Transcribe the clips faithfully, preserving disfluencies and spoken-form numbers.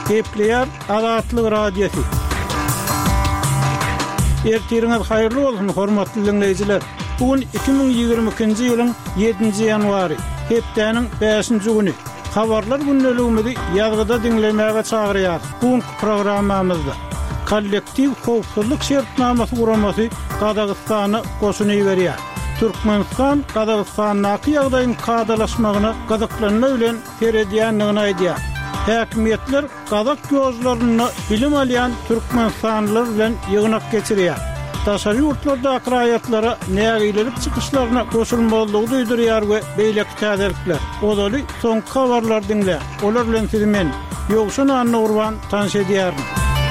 Kepler Azatlyk radiosu. Ertiriniz hayırlı olsun hormatly dinleyijiler. Bugün iki bin ýygrimi ikinji ýylyň ýedinji ýanwary, hepdeniň beşinji güni. Habarlar günneligimizi ýazgyda dinlemäge çagyrýar. Bugün programmamyzda kollektiv howpsuzlyk şertnamasy guramasy Gazagystana goşuny berýär. Türkmenistan Gazagystanyň ýagdaýynyň kadalaşmagyna gazaklanma bilen seredýänligini aýdýar. Häkimetler Gazak gözlerini bilim alyan Türkmenistanlılar bilen ýygnak geçirýär. Daşary ýurtlarda akraýatlara nägilelik çykyşlaryna goşulmalydygy duýdurýar we beýlek täzelikler. Odaly soňky habarlar dinle. Olar bilen sizi men Ýogşan Anna Urban tanış edýärim.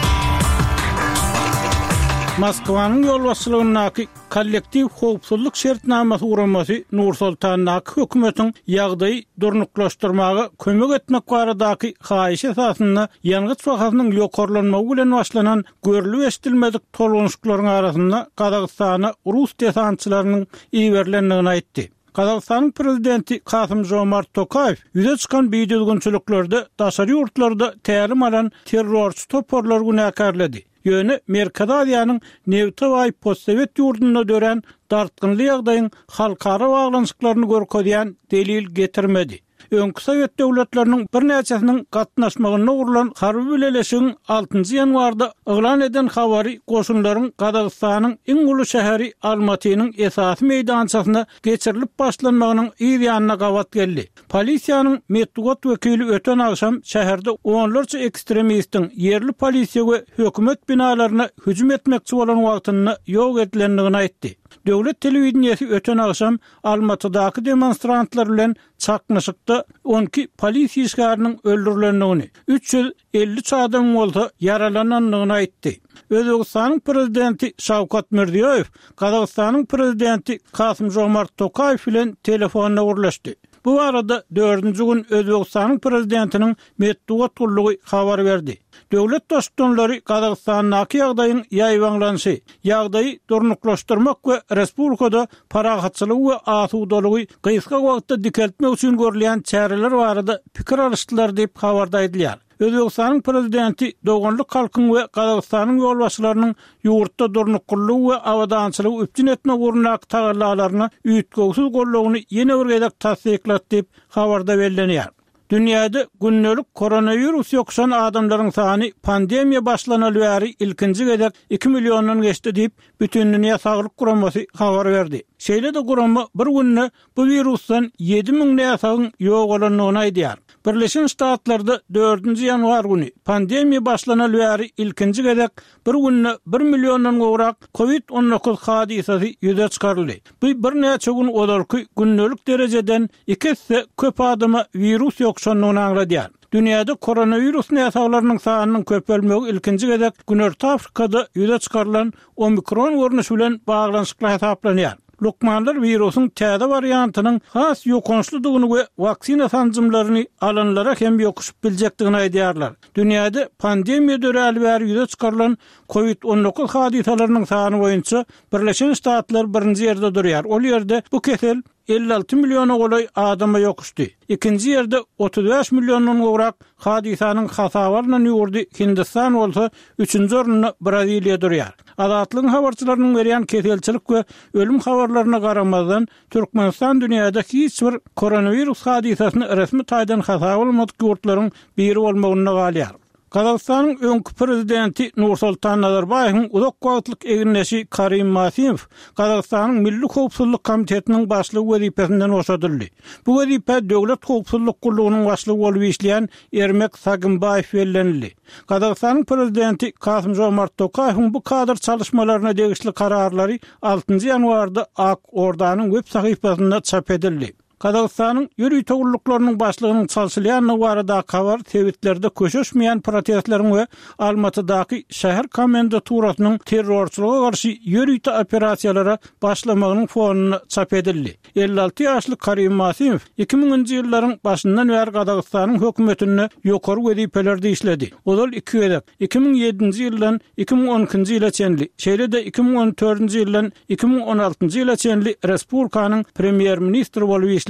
Moskwanyň ýolbaşçylygynyň kollektiv howpsuzlyk şertnamasy guramasy Nursultanyň hökümetiň ýagdaýy durnuklaşdyrmagy kömek etmek baradaky haýyş esasyny ýangıç wakatynyň ýokarlanmagy bilen başlanan görülip eşdilmedik tolgunçlyklaryň arasynda Gazagystana Rus desantçylarynyň iýerlendigini aýtdy. Gazagystanyň prezidenti Kasym-Jomart Tokayew ýüze çykan beýdilgünçiliklerde daşary ýurtlarda tälim alan terrorçy toporlar günäkärledi. Ýöne Merkez Aziýanyň Newta we postsovet ýurdunda dören dartgynly ýagdaýyň halkara baglanyşyklaryny görkezýän delil getirmedi. Öňkü Sowet döwletleriniň bir näçesiniň gatnaşmagyna urulan harby bileleşigiň altynjy ýanwarda eglan eden habary goşunlaryň Gazagystanyň iň uly şäheri Almatynyň esasy meýdançasyna geçirilip başlanmagynyň ýerine gawat geldi. Polisiýanyň medeniýet wekili öten agşam şäherde onlarça ekstremistin yerli polisiýa we hökümet binalaryna hüjüm etmekçi bolan wagtyny ýok edilendigini aýtdy. Döwlet telewizionyasy öten agşam Almatydaky demonstrantlar bilen çaknaşykda on iki polisiýa işgäriniň öldürilendigini, üç ýüz elli adam bolsa yaralananlygyny aýtdy. Özbegistanyň prezidenti Şawkat Mirziýoýew Gazagystanyň prezidenti Kasym-Jomart Tokayew bilen telefonna gurlaşdy. Bu arada dördüncü gün Özbegistanyň prezidentiniň medeniýet gullugy habar berdi. Döwlet dostunlary Gazagystanyň ýagdaýynyň ýaýwanlanyşy, ýagdaýy durnuklaşdyrmak we respublikada paragatçylyk we asudalygy gysga wagtda dikeltmek üçin görülen çäreler barada pikir alışdylar diýip habarda edilýär. Özbegistanyň prezidenti doganlyk halkyň we Gazagystanyň ýolbaşçylarynyň ýurtda durnuklygy we awadançylygy üpjün etmek urunak tagallalaryna üýtgöksiz gollugyny ýene bir gezek tasdiklatdy diýip habarda bellenýär. Dünýäde günnelik koronavirus ýokşan adamlaryň sany pandemiýa başlanaly bäri ilkinji gezek iki millionyň geçdi diýip bütün dünýä saglyk guramasy habar berdi. Şeýle de gurama bir günne bu virusdan ýedi miň näsagyň ýok bolanyny aýdýar. Birleşen Ştatlarda dördüncü ýanwar güni pandemiýa başlanaly bäri ilkinji gezek bir günne bir millionyň gowrak covid on dokuz hadisasy ýüze çykaryldy. Bu bir näçe gün olarky günnelik derejeden iki hisse köp adama virus ýokşanlygyny aňladýar. Dünýäde koronavirus näsaglarynyň sanynyň köpelmegi ilkinji gezek Günörtü Afrikada ýüze çykarylan omikron görnüşi bilen baglanyşykly hesaplanýar. Lokmanlar virusyň täze variantynyň has ýokançlydygyny we waksina sanjymlaryny alanlara hem ýokuşup biljekdigini aýdýarlar. Dünýäde pandemiýa döräli bäri ýüze çykarylan covid on dokuz hadisalarynyň sany boýunça Birleşen Ştatlar birinji ýerde durýar. Ol ýerde bu kesel elli alty milliona golay adama ýokuşdy. İkinji ýerde otuz beş millionyň gowrak hadisanyň hasabaryna ýurdy Hindistan bolsa üçünji orunda Braziliýa durýar. Azatlyk habarçylarynyň berýän keselçilik we ölüm habarlaryna garamazdan Türkmenistan dünýäde hiç bir koronavirus hadisasyny resmi taýdan hasaba bolmadyk ýurtlaryň biri bolmagyna galýar. Gazagystanyň öňkü prezidenti Nursultan Nazarbayewiň uzak wagtlyk eginleşi Karim Masiyew Gazagystanyň Milli Howpsuzlyk Komitetiniň başlygy wezipesinden boşadyldy. Bu wezipe döwlet howpsuzlyk gullugynyň başlygy bolup işleýän Ermek Sagymbayew bellenildi. Gazagystanyň prezidenti Kasym-Jomart Tokayewiň bu kadr çalışmalaryna degişli kararlary altynjy ýanwarda Ak Ordanyň web sahypasynda çap edildi. Gazagystanyň ýürüýt ogulluklarının başlygynyň çalşylýanyny barada habar tewitlerde köşeşmeýän protestleriň we Almatydaky şäher komendanturasynyň terrorçylyga garşy ýürüýt operasiýalara başlamagynyň fonuny çap edildi. elli alty ýaşly Karim Masiyew iki miňinji ýyllaryň başyndan bäri Gazagystanyň hökümetini ýokary wezipelerde işledi. Ol iki ýyllyk iki miň ýedinji ýyldan iki miň on ikinji ýyla çenli, şeýle de iki miň on dördüncü ýyldan iki miň on altynjy ýyla çenli respublikanyň premier ministri bolup